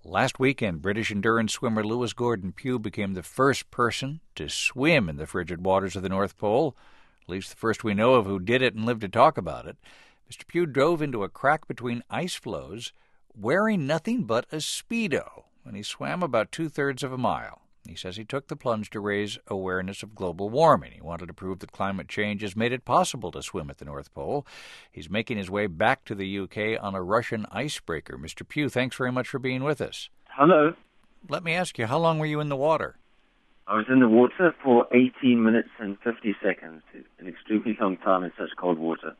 Last weekend, British endurance swimmer Lewis Gordon Pugh became the first person to swim in the frigid waters of the North Pole, at least the first we know of who did it and lived to talk about it. Mr. Pugh dove into a crack between ice floes wearing nothing but a Speedo, and he swam about 2/3 of a mile. He says he took the plunge to raise awareness of global warming. He wanted to prove that climate change has made it possible to swim at the North Pole. He's making his way back to the UK on a Russian icebreaker. Mr. Pugh, thanks very much for being with us. Hello. Let me ask you, how long were you in the water? I was in the water for 18 minutes and 50 seconds, an extremely long time in such cold water.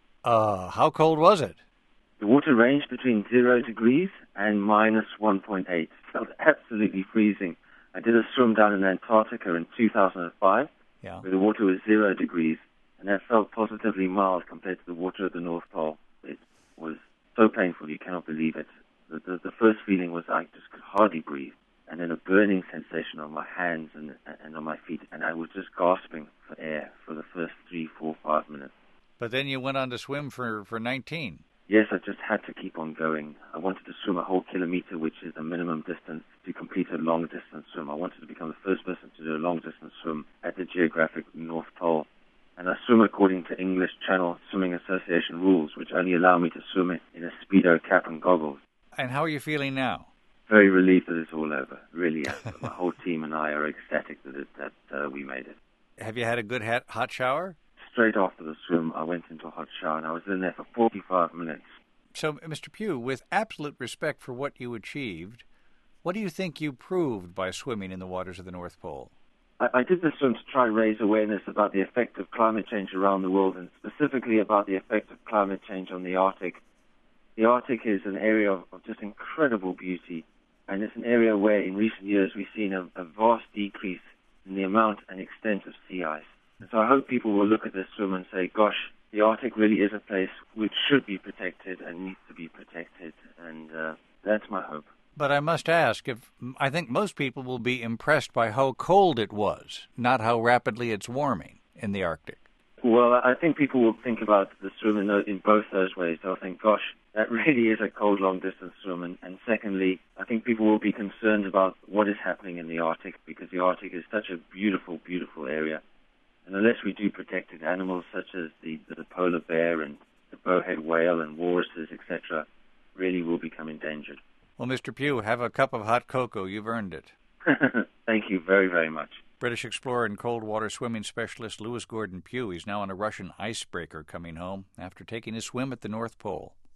How cold was it? The water ranged between 0 degrees and minus 1.8. It felt absolutely freezing. I did a swim down in Antarctica in 2005, where the water was 0 degrees, and that felt positively mild compared to the water at the North Pole. It was so painful, you cannot believe it. The first feeling was I just could hardly breathe, and then a burning sensation on my hands and on my feet, and I was just gasping for air for the first 3, 4, 5 minutes. But then you went on to swim for 19. Yes, I just had to keep on going. I wanted to swim a whole kilometer, which is the minimum distance to complete a long-distance swim. I wanted to become the first person to do a long-distance swim at the geographic North Pole. And I swim according to English Channel Swimming Association rules, which only allow me to swim in a Speedo cap and goggles. And how are you feeling now? Very relieved that it's all over. Really, my whole team and I are ecstatic that we made it. Have you had a good hot shower? Straight after the swim, I went into a hot shower, and I was in there for 45 minutes. So, Mr. Pugh, with absolute respect for what you achieved, what do you think you proved by swimming in the waters of the North Pole? I did this swim to try and raise awareness about the effect of climate change around the world, and specifically about the effect of climate change on the Arctic. The Arctic is an area of just incredible beauty, and it's an area where in recent years we've seen a vast decrease in the amount and extent of sea ice. And so I hope people will look at this swim and say, gosh, the Arctic really is a place which should be protected and needs to be protected, and that's my hope. But I must ask, I think most people will be impressed by how cold it was, not how rapidly it's warming in the Arctic. Well, I think people will think about the swim in both those ways. They'll think, gosh, that really is a cold, long-distance swim. And secondly, I think people will be concerned about what is happening in the Arctic, because the Arctic is such a beautiful, beautiful area. And unless we do protect it, animals such as the polar bear and the bowhead whale and walruses, etc., really will become endangered. Well, Mr. Pugh, have a cup of hot cocoa. You've earned it. Thank you very, very much. British explorer and cold water swimming specialist Lewis Gordon Pugh. He's now on a Russian icebreaker coming home after taking a swim at the North Pole.